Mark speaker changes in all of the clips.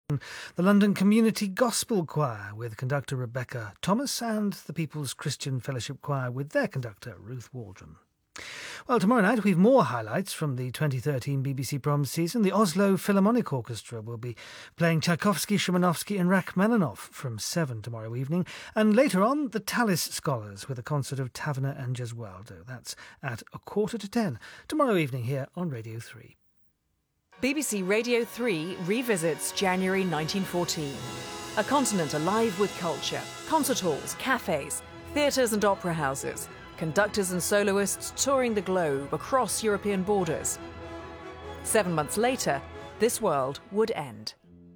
Speaker 1: The London Community Gospel Choir with conductor Rebecca Thomas and the People's Christian Fellowship Choir with their conductor Ruth Waldron. Well, tomorrow night we've more highlights from the 2013 BBC Proms season. The Oslo Philharmonic Orchestra will be playing Tchaikovsky, Szymanowski and Rachmaninoff from 7 tomorrow evening. And later on, the Tallis Scholars with a concert of Taverner and Gesualdo. That's at 9:45 tomorrow evening here on Radio 3.
Speaker 2: BBC Radio 3 revisits January 1914. A continent alive with culture, concert halls, cafes, theatres and opera houses, conductors and soloists touring the globe across European borders. 7 months later, this world would end.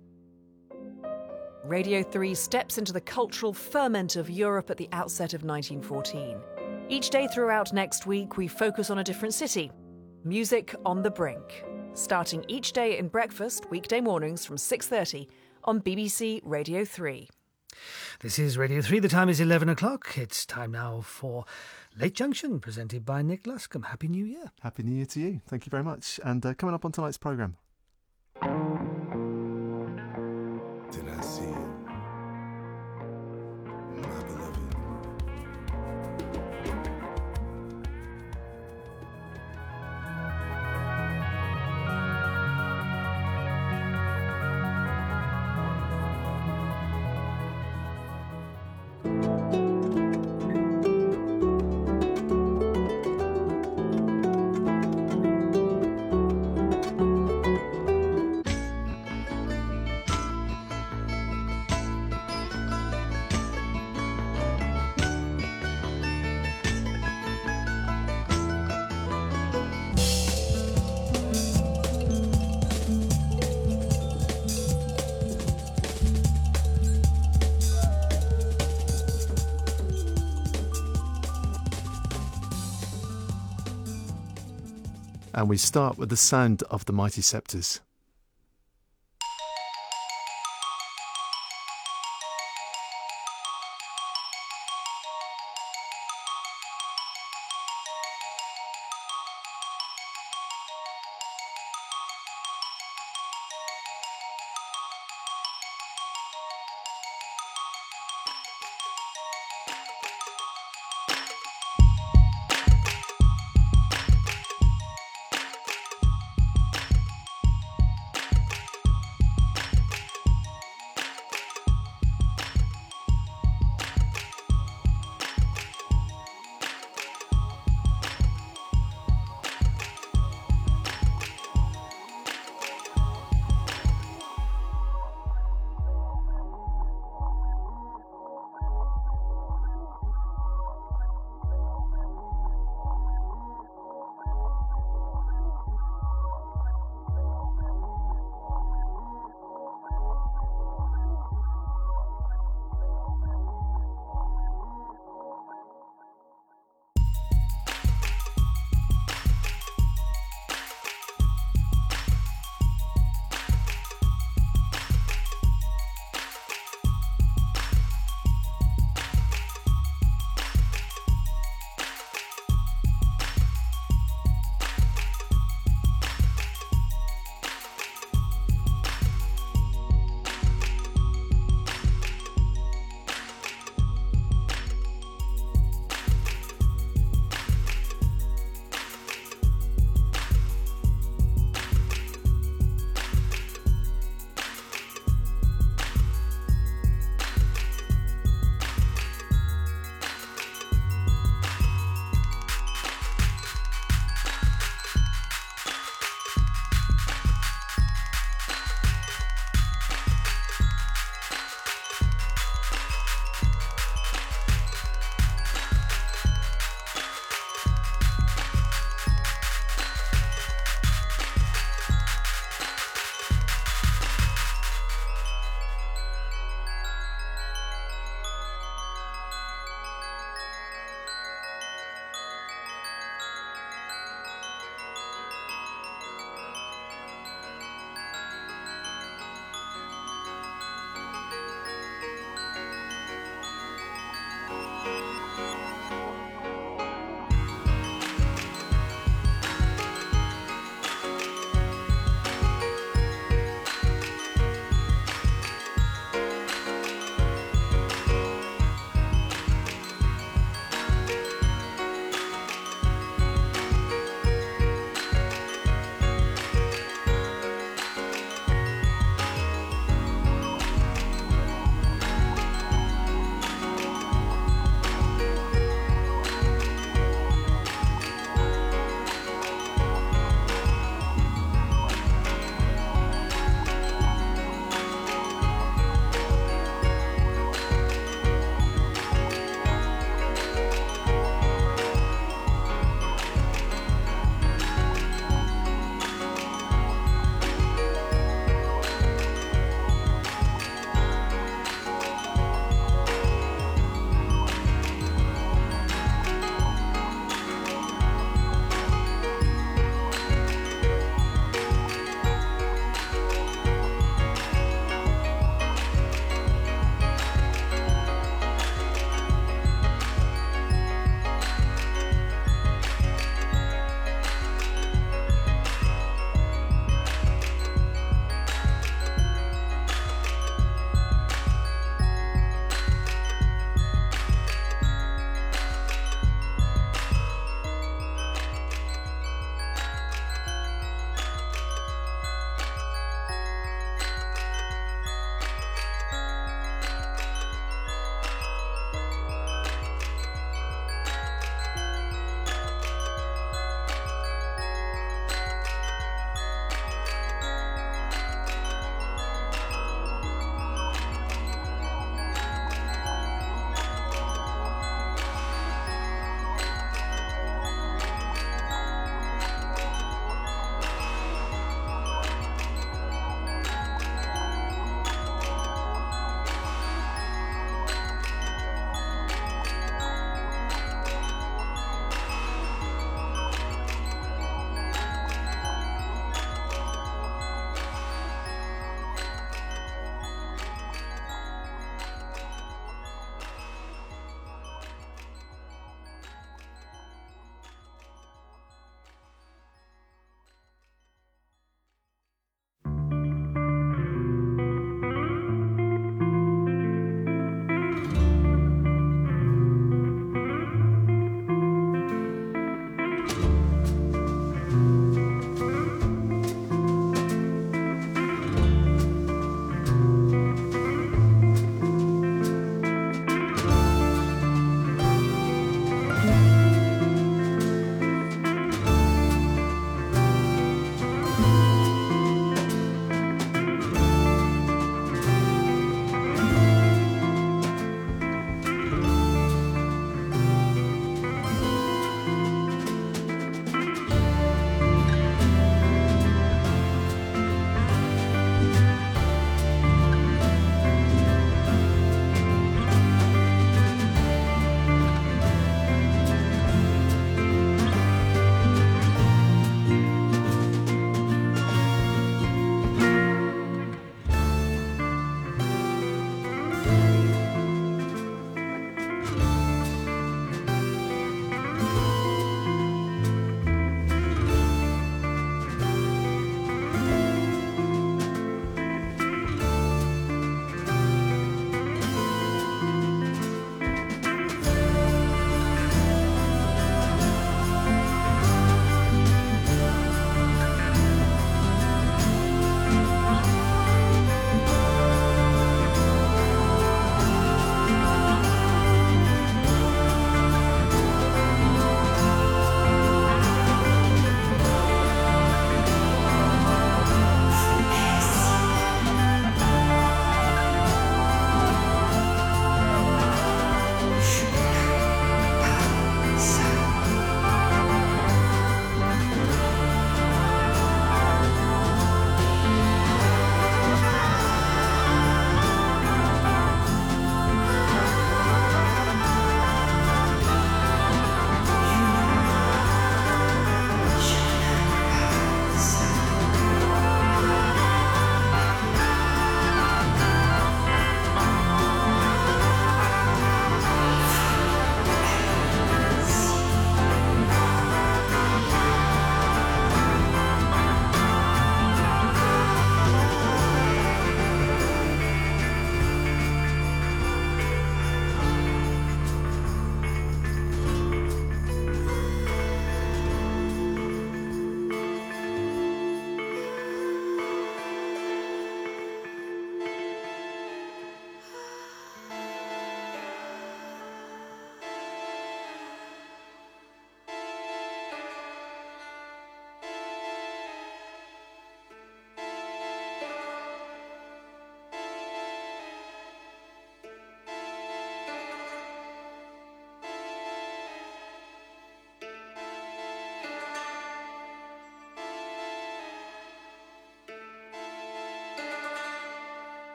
Speaker 2: Radio 3 steps into the cultural ferment of Europe at the outset of 1914. Each day throughout next week, we focus on a different city. Music on the Brink. Starting each day in breakfast, weekday mornings from 6:30 on BBC Radio 3.
Speaker 1: This is Radio 3. The time is 11 o'clock. It's time now for Late Junction, presented by Nick Luscombe. Happy New Year.
Speaker 3: Happy New Year to you. Thank you very much. And coming up on tonight's programme.
Speaker 4: Did I see you, my beloved?
Speaker 3: And we start with the sound of the mighty sceptres.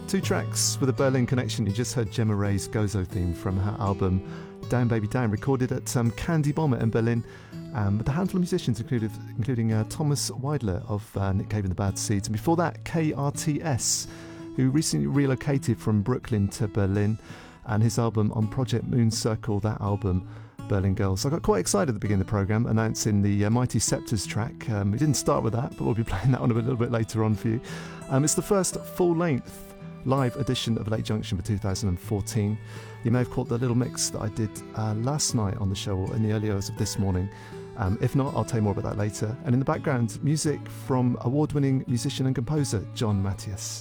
Speaker 3: Two tracks with a Berlin connection. You just heard Gemma Ray's Gozo theme from her album Down Baby Down, recorded at Candy Bomber in Berlin, with a handful of musicians including Thomas Weidler of Nick Cave and the Bad Seeds, and before that KRTS, who recently relocated from Brooklyn to Berlin, and his album on Project Moon Circle, that album Berlin Girls. I got quite excited at the beginning of the programme announcing the Mighty Scepters track. We didn't start with that, but we'll be playing that one a little bit later on for you. It's the first full-length live edition of Late Junction for 2014. You may have caught the little mix that I did last night on the show, or in the early hours of this morning. If not, I'll tell you more about that later. And in the background, music from award-winning musician and composer John Matthias.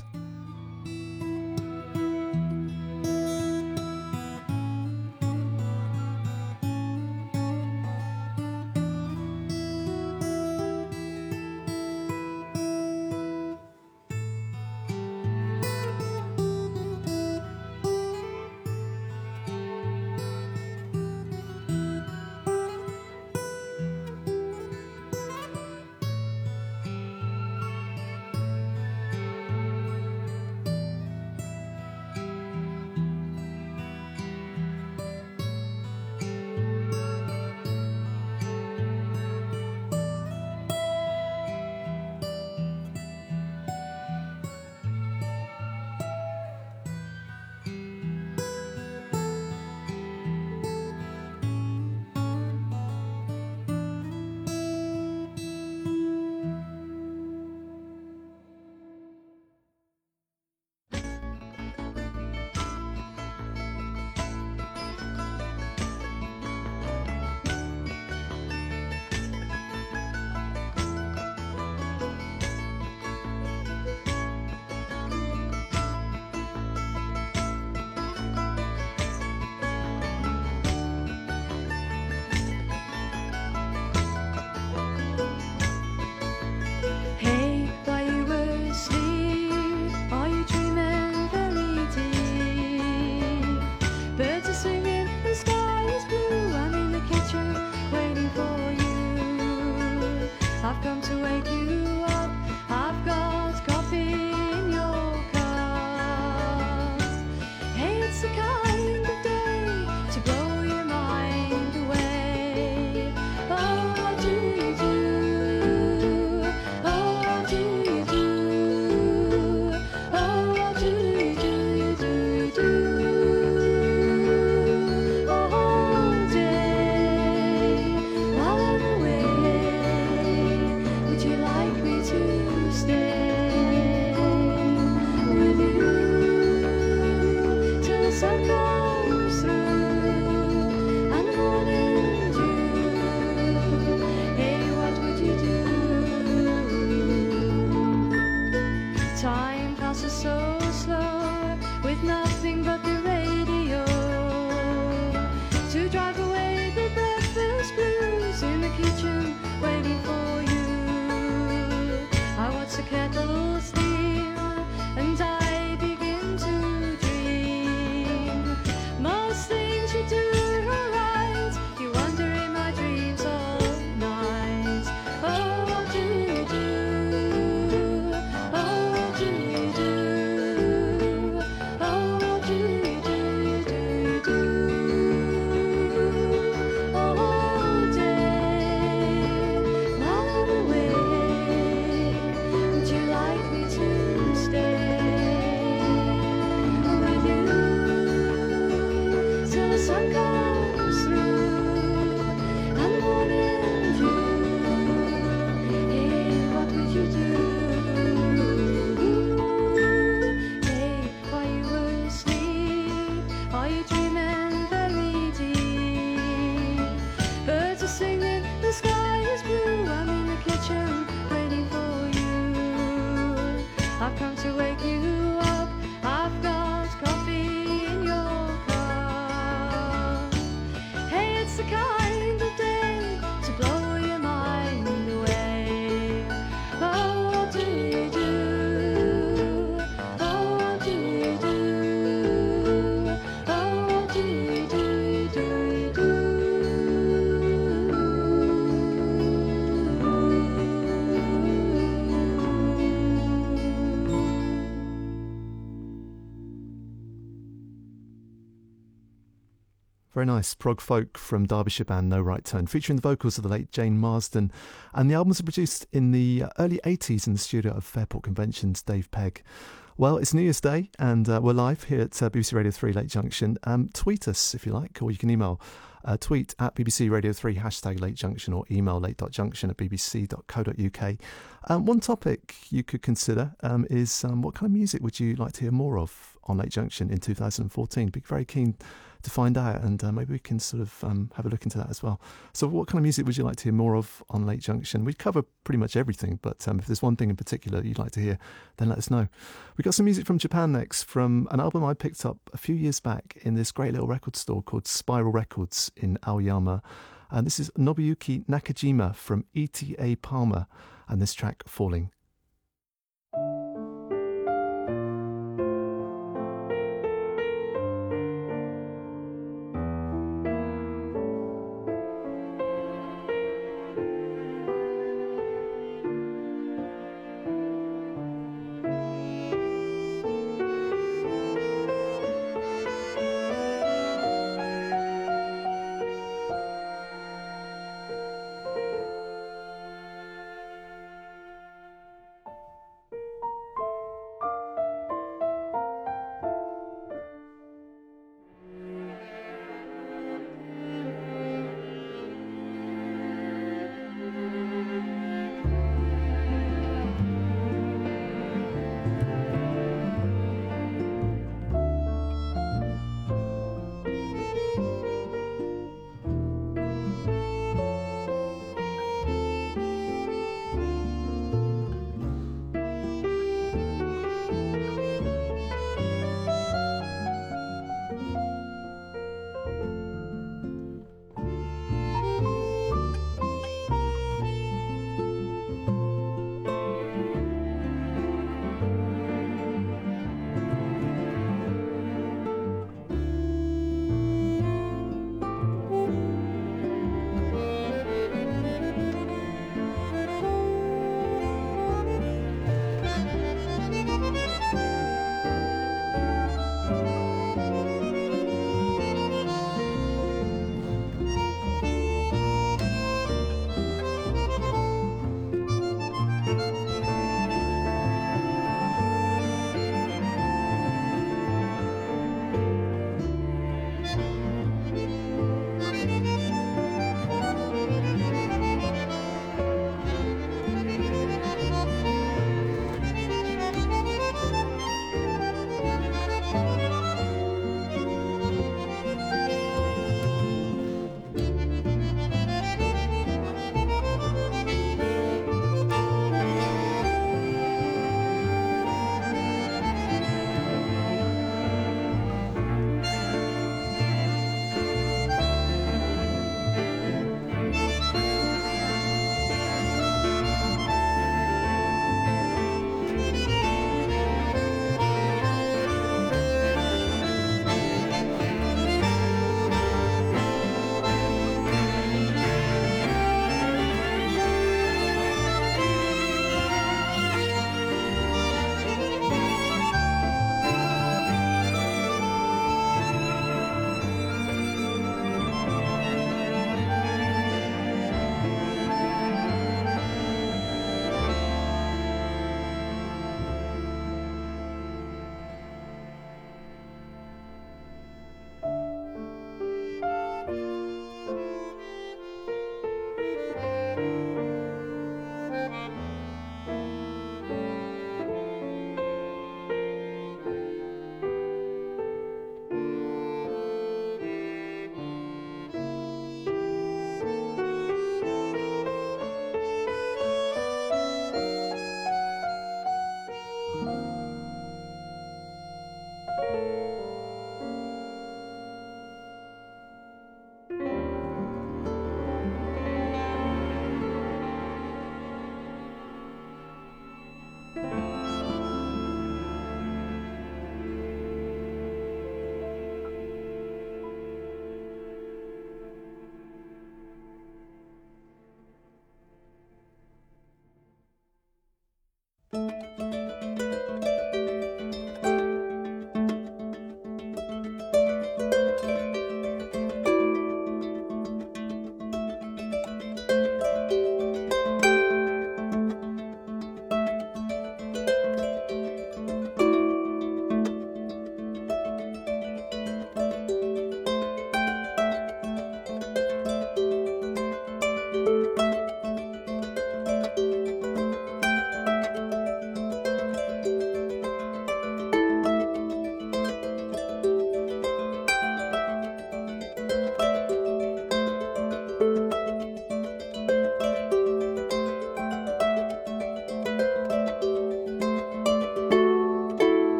Speaker 3: Very nice. Prog folk from Derbyshire band No Right Turn, featuring the vocals of the late Jane Marsden. And the albums were produced in the early 80s in the studio of Fairport Convention's Dave Pegg. Well, it's New Year's Day, and we're live here at BBC Radio 3 Late Junction. Tweet us if you like, or you can email. Tweet at BBC Radio 3 hashtag Late Junction, or email late.junction@bbc.co.uk. One topic you could consider is what kind of music would you like to hear more of on Late Junction in 2014? Be very keen to find out, and maybe we can sort of have a look into that as well. So what kind of music would you like to hear more of on Late Junction? We cover pretty much everything, but if there's one thing in particular you'd like to hear, then let us know. We got some music from Japan next, from an album I picked up a few years back in this great little record store called Spiral Records in Aoyama. And this is Nobuyuki Nakajima from ETA Palmer, and this track, Falling.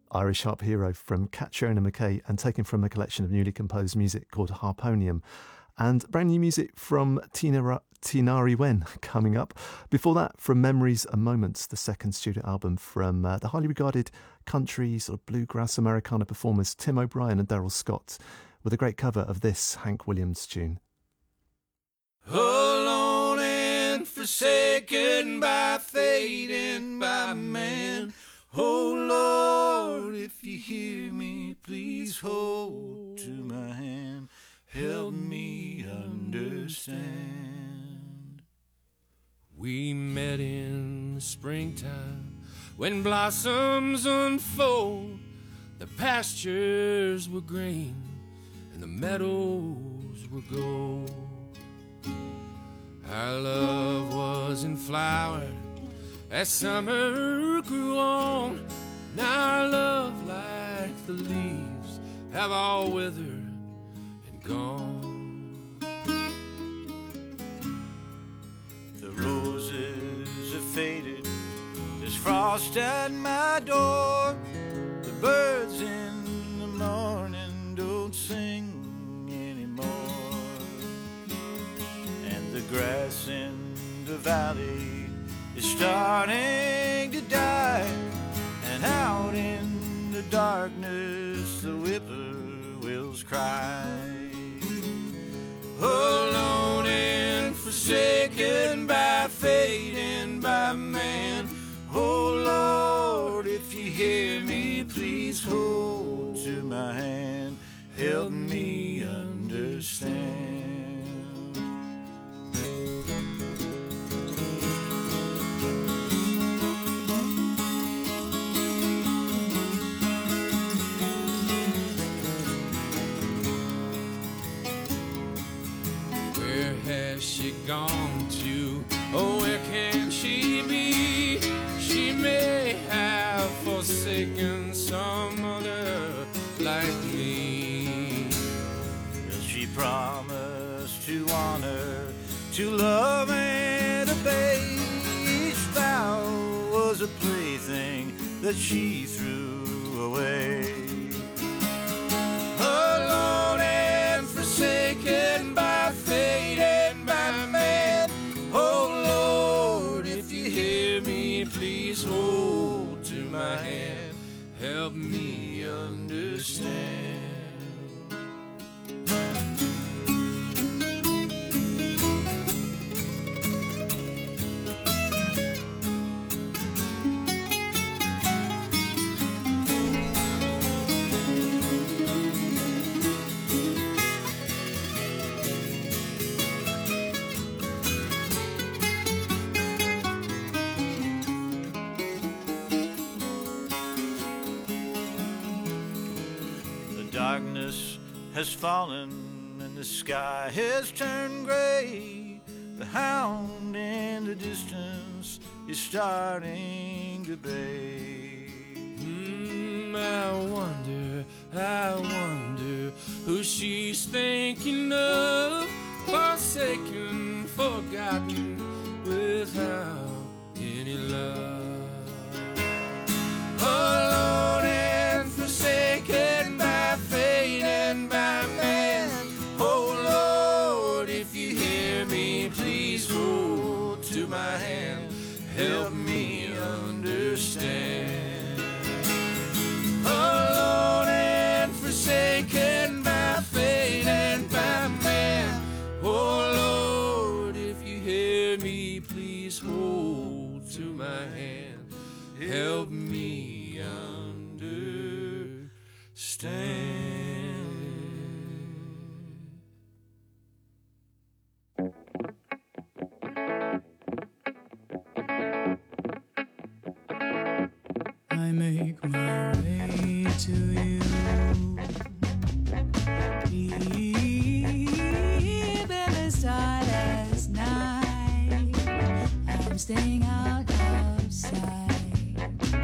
Speaker 3: Irish Harp Hero from Catriona McKay and taken from a collection of newly composed music called Harponium. And brand new music from Tinari Wen coming up. Before that, from Memories and Moments, the second studio album from the highly regarded country sort of bluegrass Americana performers Tim O'Brien and Daryl Scott, with a great cover of this Hank Williams tune.
Speaker 5: Alone and forsaken by fate and by man. Oh Lord, if you hear me, please hold to my hand. Help me understand. We met in the springtime when blossoms unfold. The pastures were green and the meadows were gold. Our love was in flower as summer grew on. Now our love, like the leaves, have all withered and gone. The roses have faded, there's frost at my door. The birds in the morning don't sing anymore. And the grass in the valley is starting to die. And out in the darkness the whippoorwills cry. Alone and forsaken by fate and by man. Oh Lord, if you hear me, please hold to my hand. Help me understand. Where has she gone to? Oh, where can she be? She may have forsaken some other like me. Well, she promised to honor, to love and obey. Each vow was a plaything that she threw away. Alone and forsaken by fate and by man. Oh Lord, if you hear me, please hold to my hand. Help me understand. Darkness has fallen and the sky has turned gray. The hound in the distance is starting to bay. I wonder who she's thinking of. Forsaken, forgotten, without any love. Alone and forsaken by fate and by man. Oh Lord, if you hear me, please hold to my hand. Help me understand. Alone and forsaken by fate and by man. Oh Lord, if you hear me, please hold to my hand. Help me understand.
Speaker 6: I make my way to you, even the starless night. I'm staying out of sight.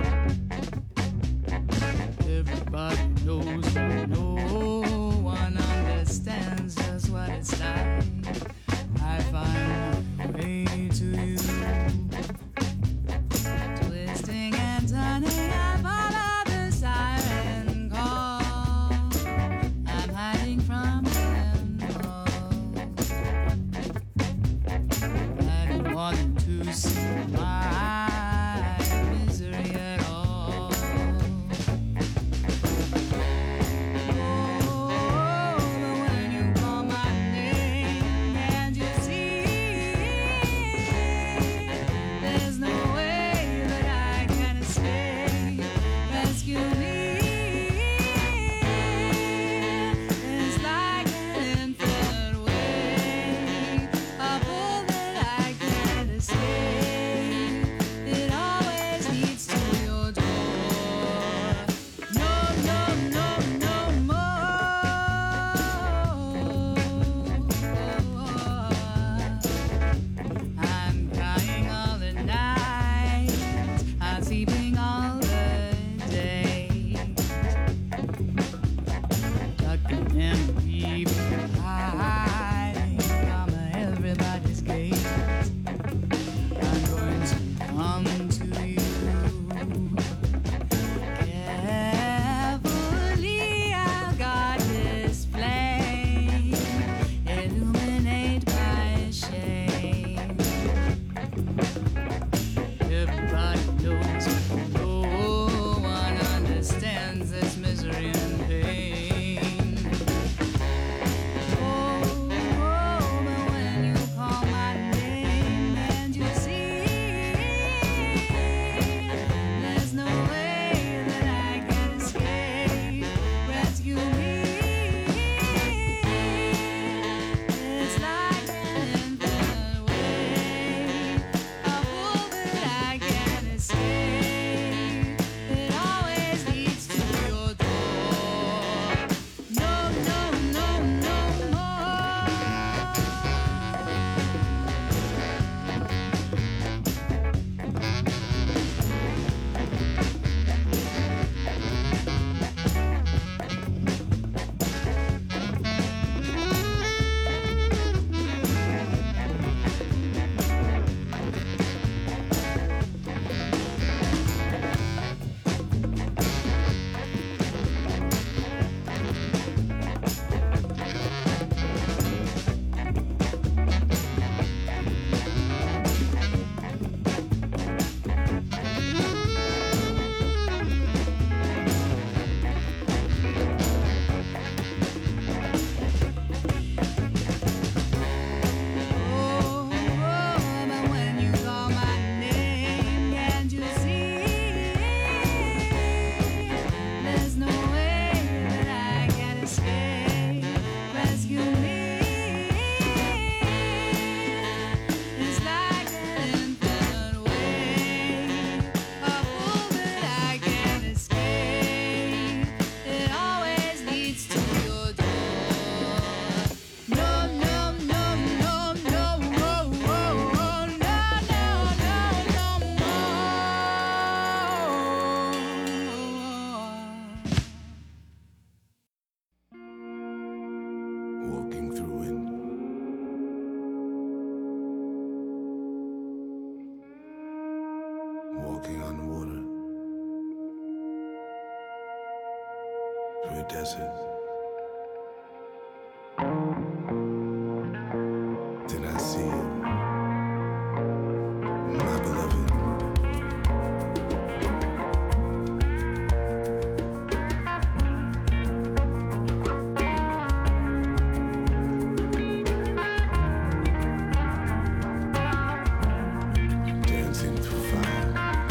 Speaker 6: Everybody knows, but no one understands just what it's like. I find my way to you, twisting and turning, I follow the silence.
Speaker 4: through a desert. Then I see you, my beloved. Dancing through fire.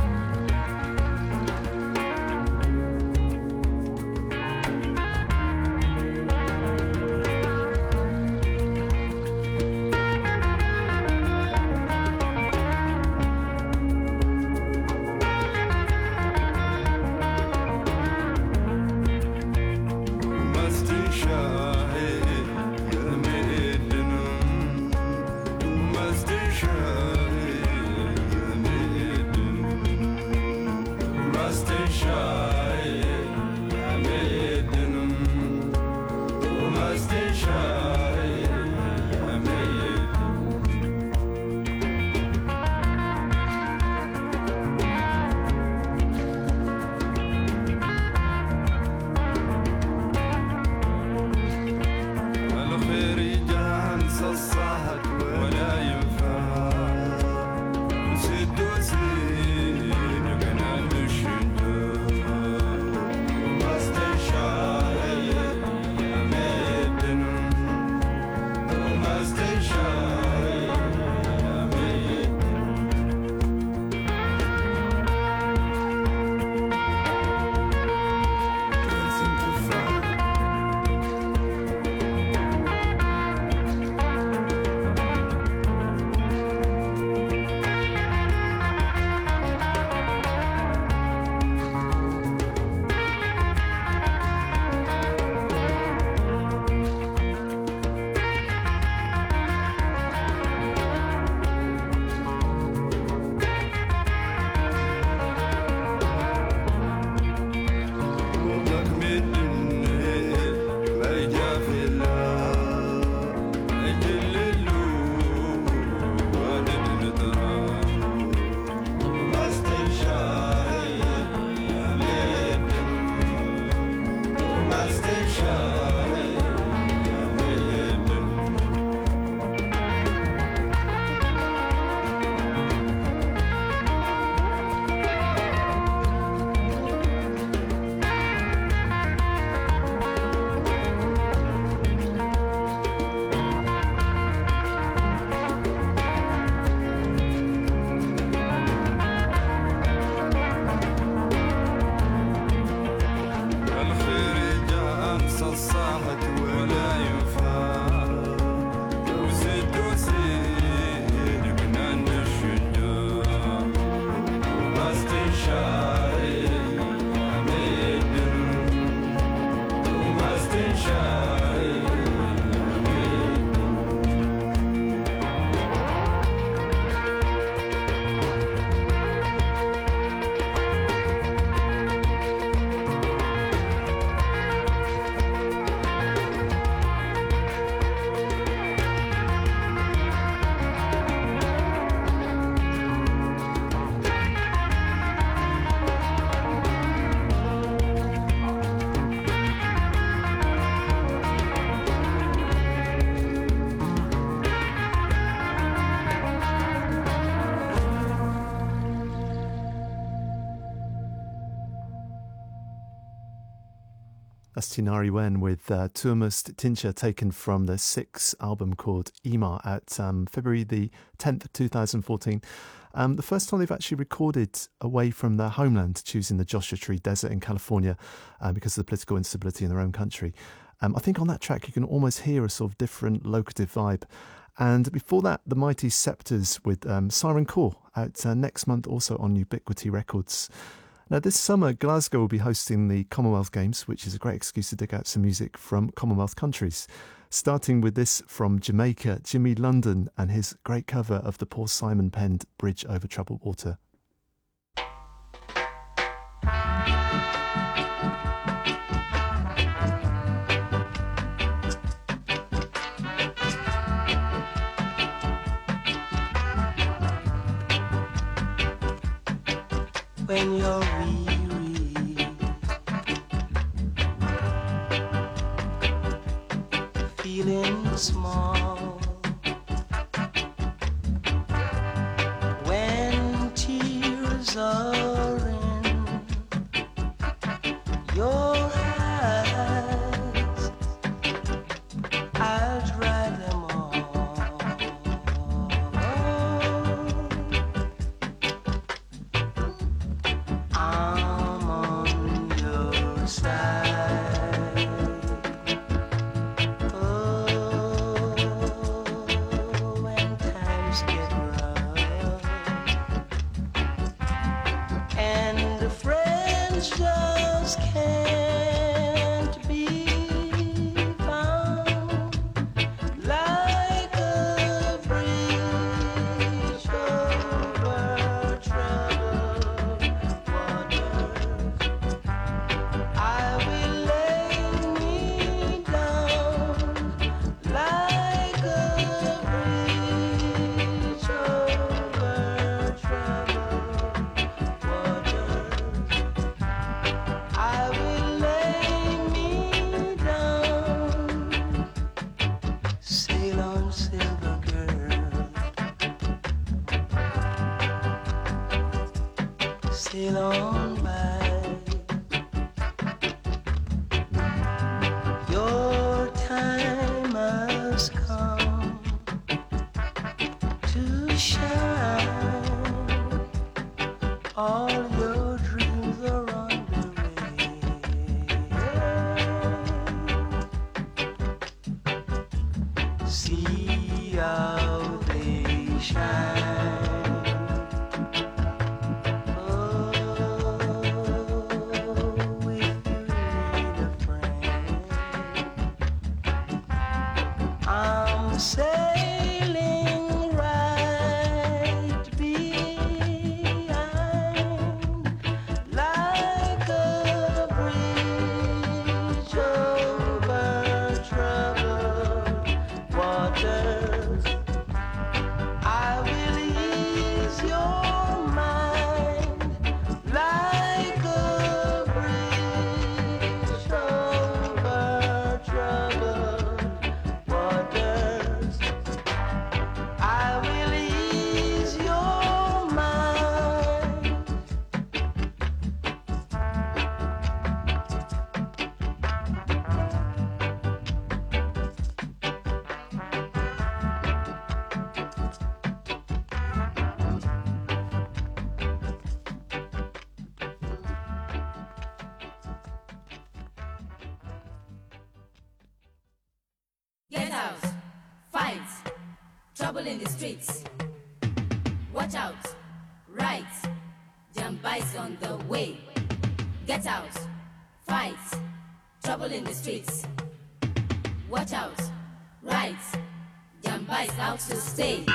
Speaker 3: That's Tinari Wen with Tuamust Tincha, taken from the sixth album called Ima at February the 10th, 2014. The first time they've actually recorded away from their homeland, choosing the Joshua Tree Desert in California because of the political instability in their own country. I think on that track you can almost hear a sort of different locative vibe. And before that, the Mighty Scepters with Siren Core out next month, also on Ubiquity Records. Now, this summer, Glasgow will be hosting the Commonwealth Games, which is a great excuse to dig out some music from Commonwealth countries. Starting with this from Jamaica, Jimmy London and his great cover of the Paul Simon penned Bridge Over Troubled Water.
Speaker 7: When you're weary, small. When tears are in your eyes, I'll dry them all. I'm on your side. Oh, when times get rough and the friends just can't be found, like a bridge over troubled waters, I will lay me down like a bridge over troubled waters. I will lay me down. Sail on, silver girl. Sail on by. Your time has come to shine. All your dreams are underway. See how they shine. Oh, if you need a friend, I'm sailing right behind, like a bridge over troubled waters. I will ease your mind, like a bridge over troubled waters. I will ease your mind.
Speaker 8: Get out, fight, trouble in the streets. Watch out, right, Jamba's on the way. Get out, fight, trouble in the streets. Watch out, right, Jamba's out to stay.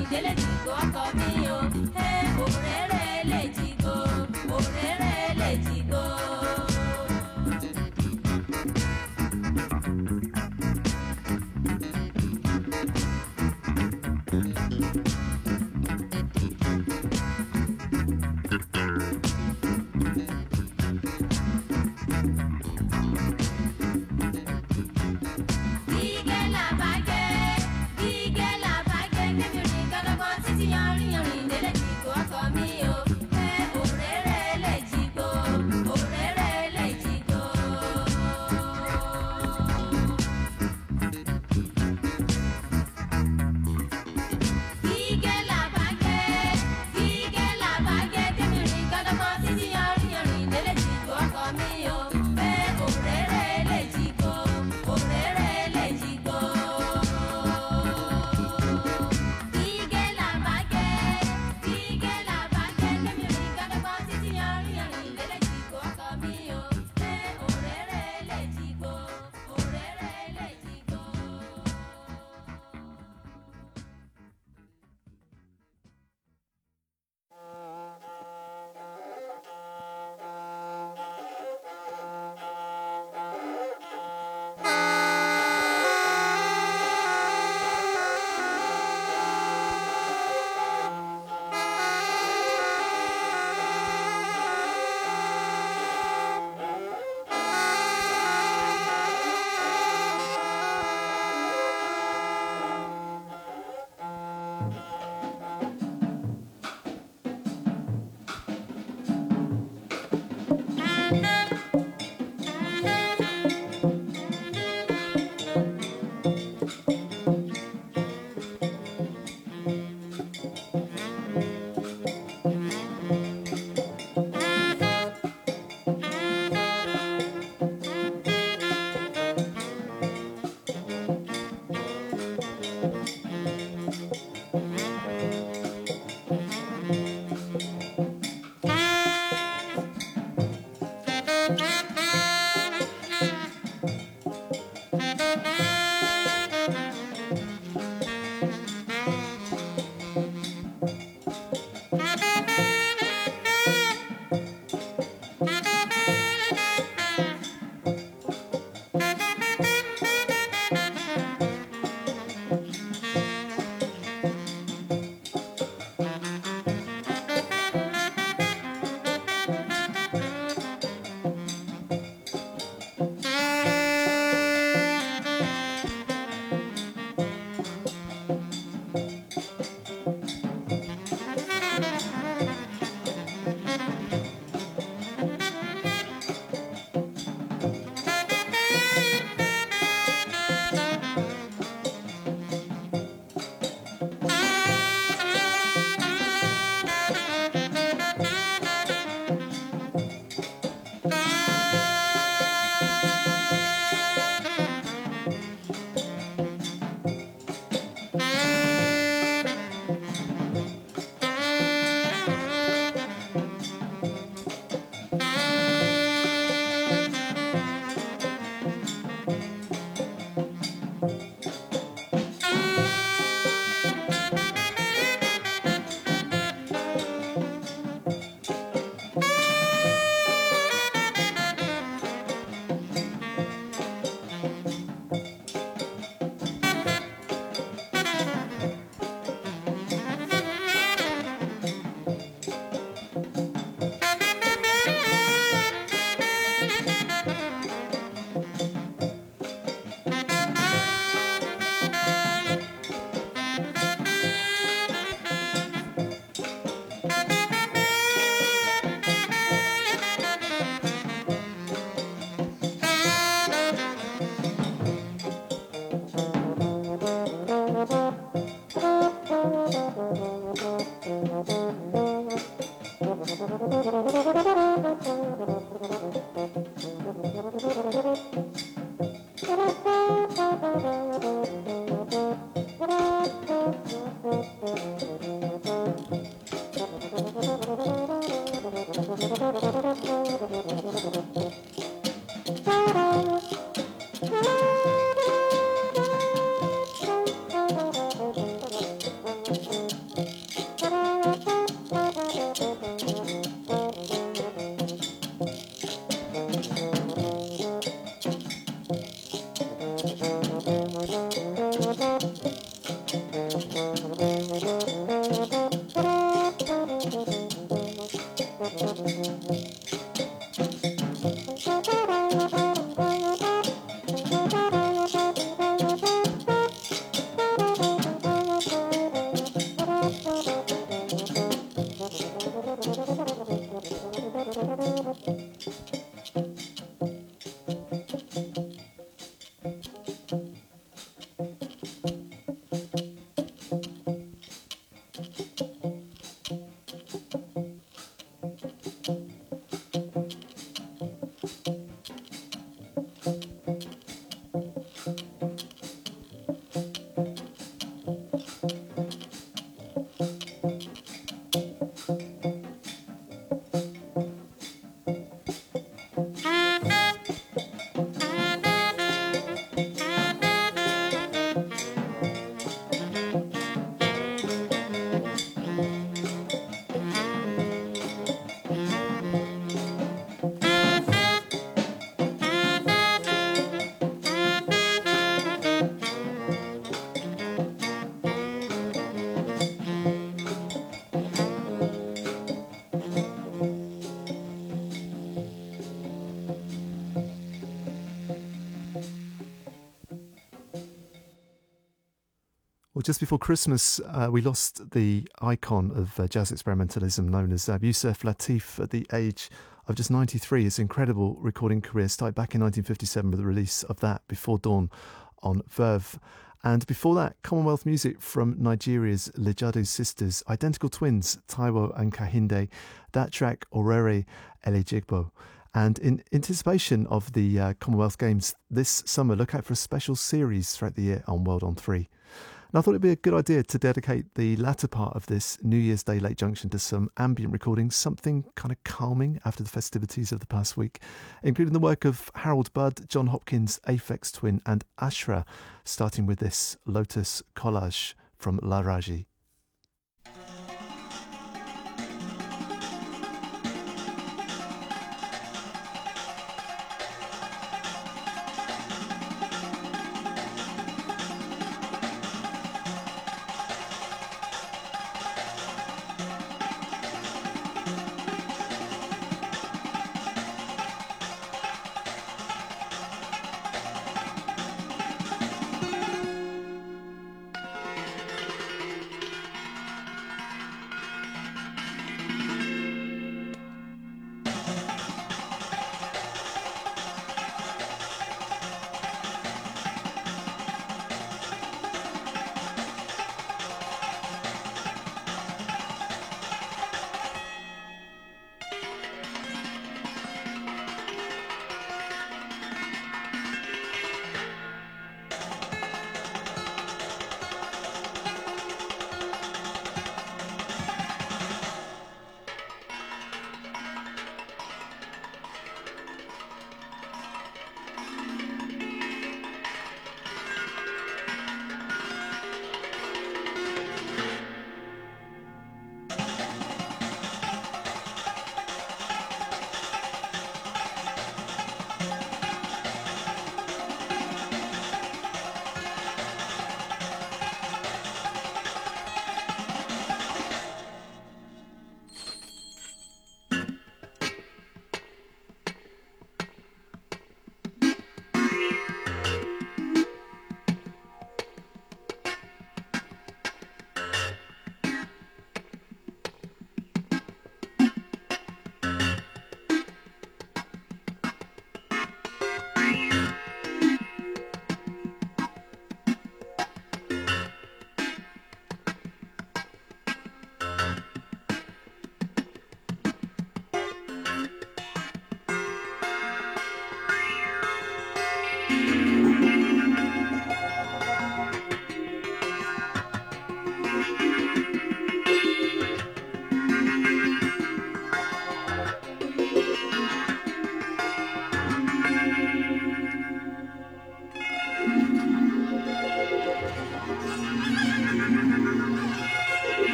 Speaker 8: yanrìn délé jìgò ọkọ mi o. Òréré lè jìgò, òréré lè jìgò.
Speaker 3: Well, just before Christmas, we lost the icon of jazz experimentalism known as Yusef Lateef at the age of just 93. His incredible recording career started back in 1957 with the release of that, Before Dawn, on Verve. And before that, Commonwealth music from Nigeria's Lejado sisters, identical twins, Taiwo and Kahinde, that track, Orere Elejigbo. And in anticipation of the Commonwealth Games this summer, look out for a special series throughout the year on World on 3. And I thought it'd be a good idea to dedicate the latter part of this New Year's Day Late Junction to some ambient recordings, something kind of calming after the festivities of the past week, including the work of Harold Budd, John Hopkins, Aphex Twin and Ashra, starting with this Lotus Collage from La Raji.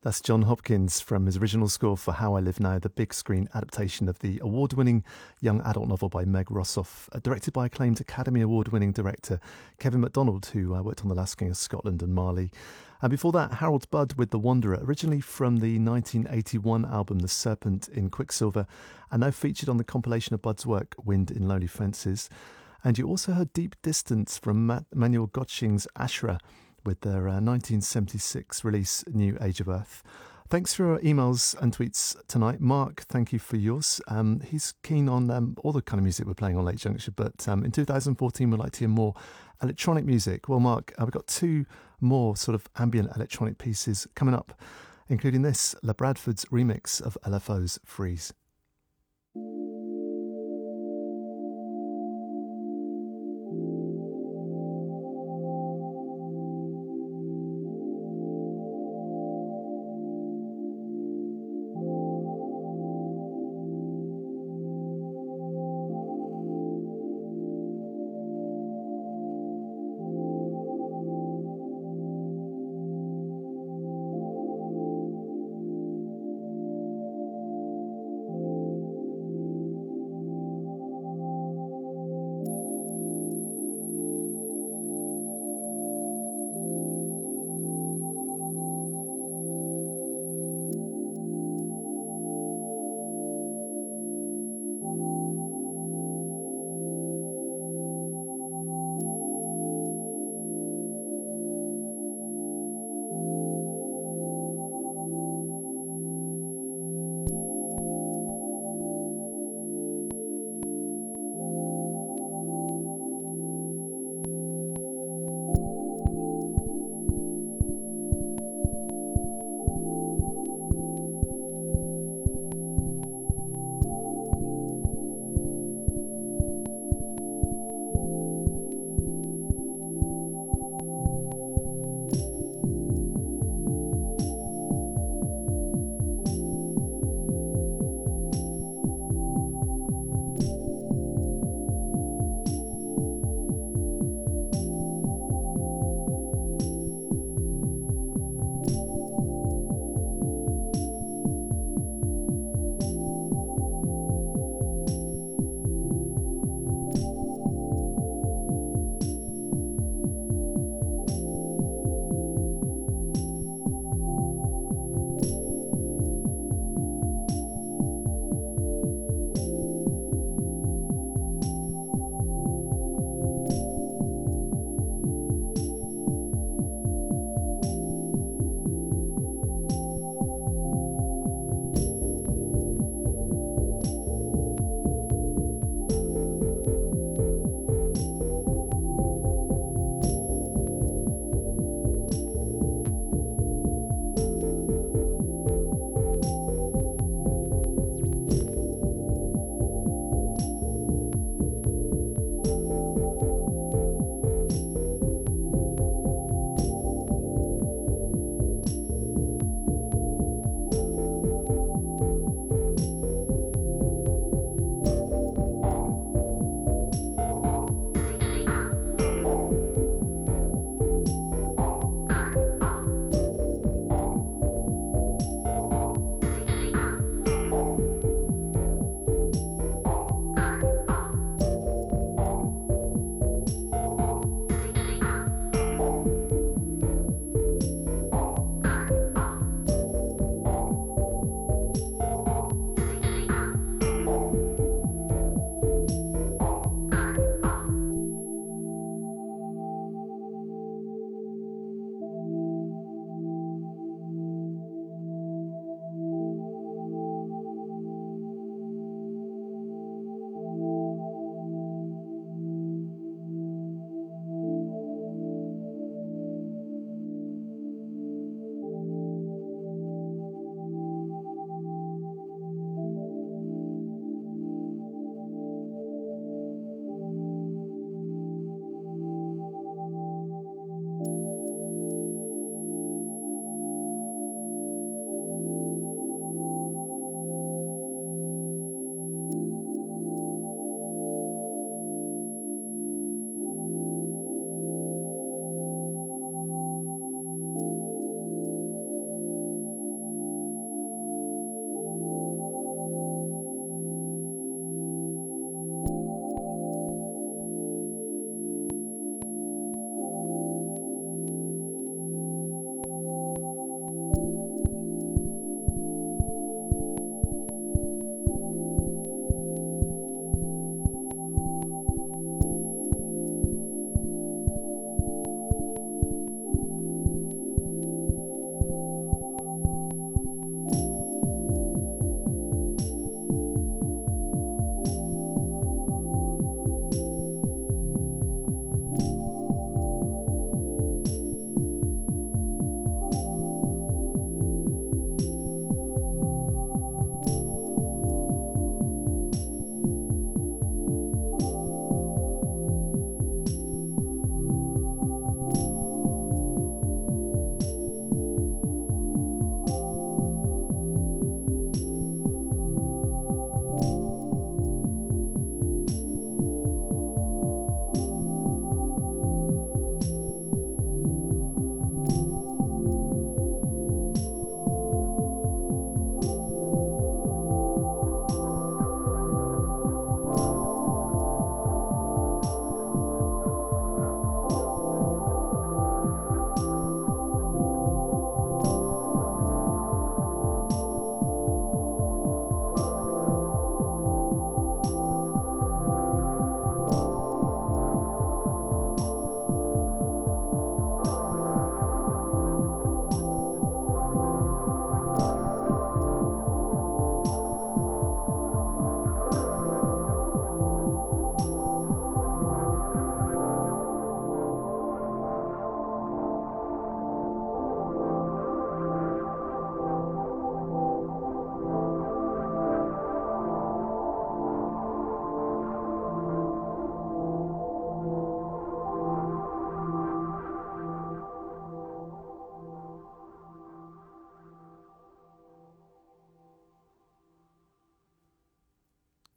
Speaker 3: That's John Hopkins from his original score for How I Live Now, the big screen adaptation of the award-winning young adult novel by Meg Rossoff, directed by acclaimed Academy Award-winning director Kevin MacDonald, who worked on The Last King of Scotland and Marley. And before that, Harold Budd with The Wanderer, originally from the 1981 album The Serpent in Quicksilver, and now featured on the compilation of Budd's work Wind in Lonely Fences. And you also heard Deep Distance from Manuel Gotching's Ashra, with their 1976 release, New Age of Earth. Thanks for your emails and tweets tonight. Mark, thank you for yours. He's keen on all the kind of music we're playing on Late Junction, but in 2014 we'd like to hear more electronic music. Well, Mark, we've got two more sort of ambient electronic pieces coming up, including this, La Bradford's remix of LFO's Freeze.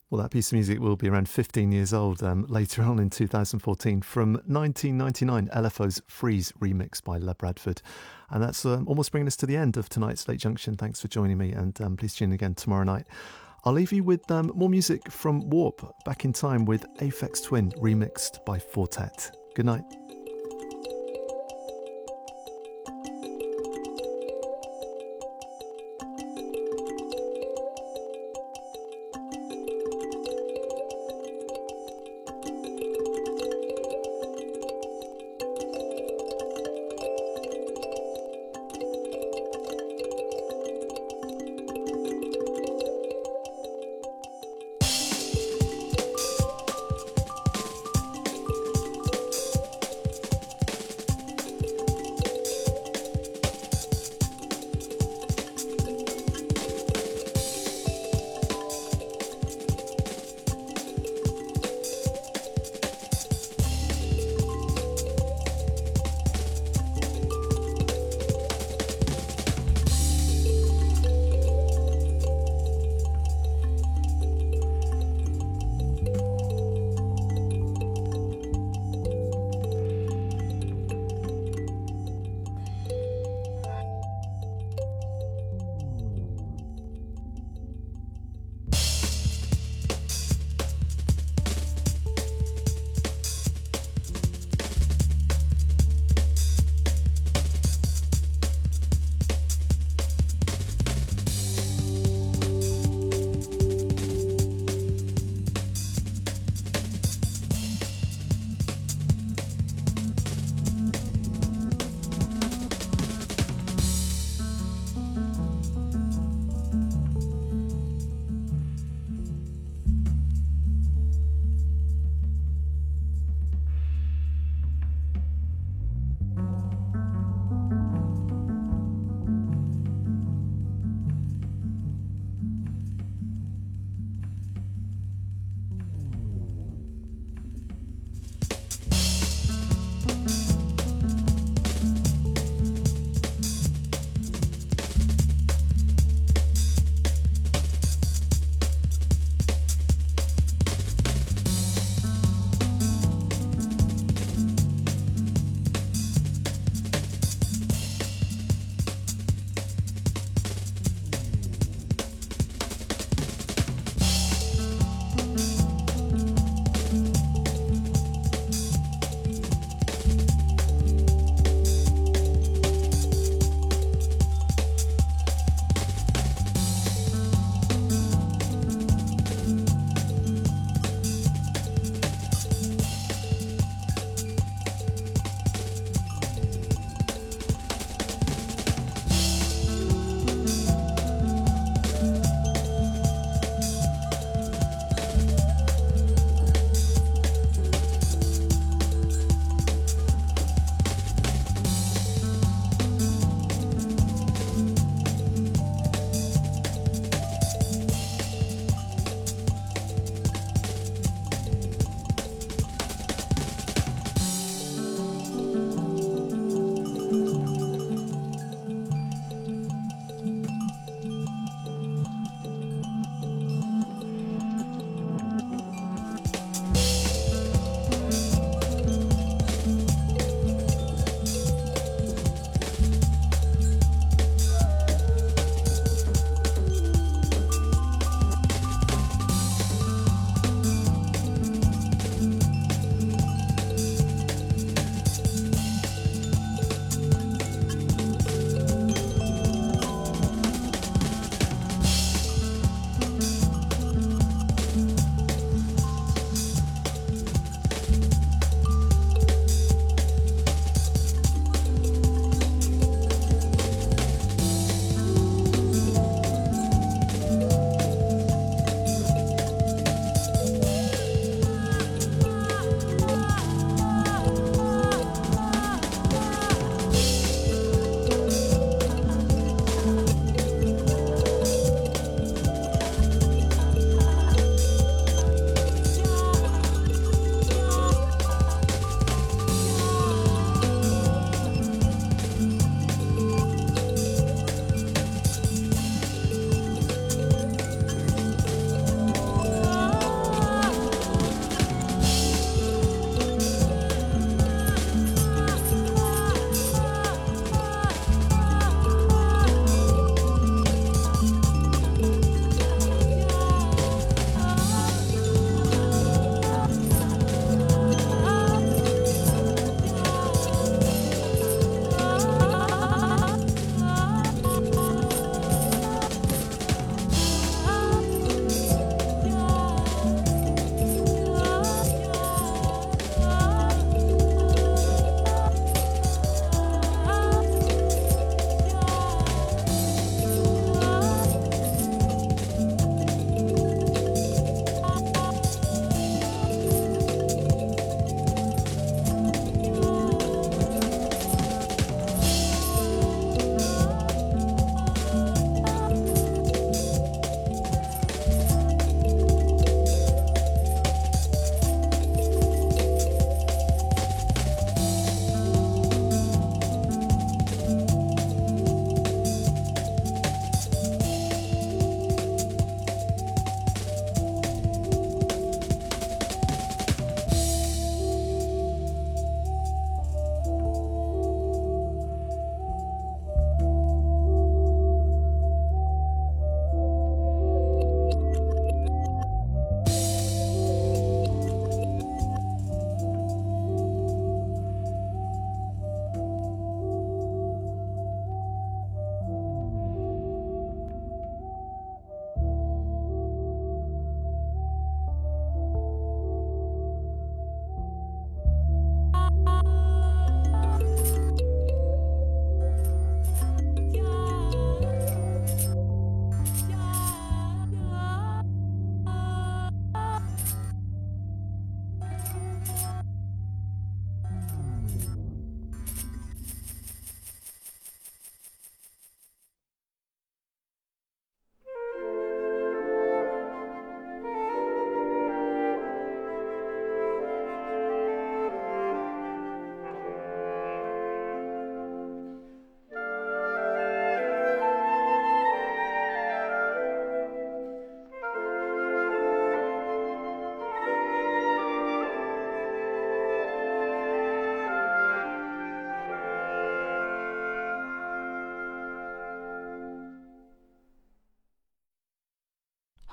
Speaker 3: Well, that piece of music will be around 15 years old later on in 2014 from 1999, LFO's Freeze remix by La Bradford. And that's almost bringing us to the end of tonight's Late Junction. Thanks for joining me, and please tune in again tomorrow night. I'll leave you with more music from Warp, Back in Time with Aphex Twin remixed by Fortet. Good night.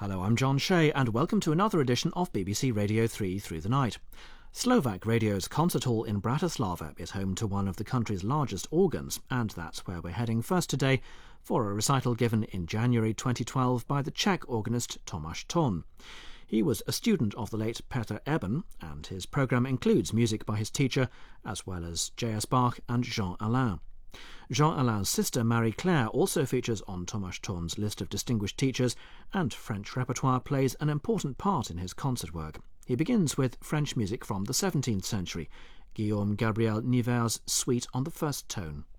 Speaker 9: Hello, I'm John Shea, and welcome to another edition of BBC Radio 3 Through the Night. Slovak Radio's concert hall in Bratislava is home to one of the country's largest organs, and that's where we're heading first today for a recital given in January 2012 by the Czech organist Tomáš Thon. He was a student of the late Peter Eben, and his programme includes music by his teacher, as well as J.S. Bach and Jean Alain. Jean Alain's sister Marie-Claire also features on Tomáš Thon's list of distinguished teachers, and French repertoire plays an important part in his concert work. He begins with French music from the 17th century, Guillaume Gabriel Niver's Suite on the First Tone.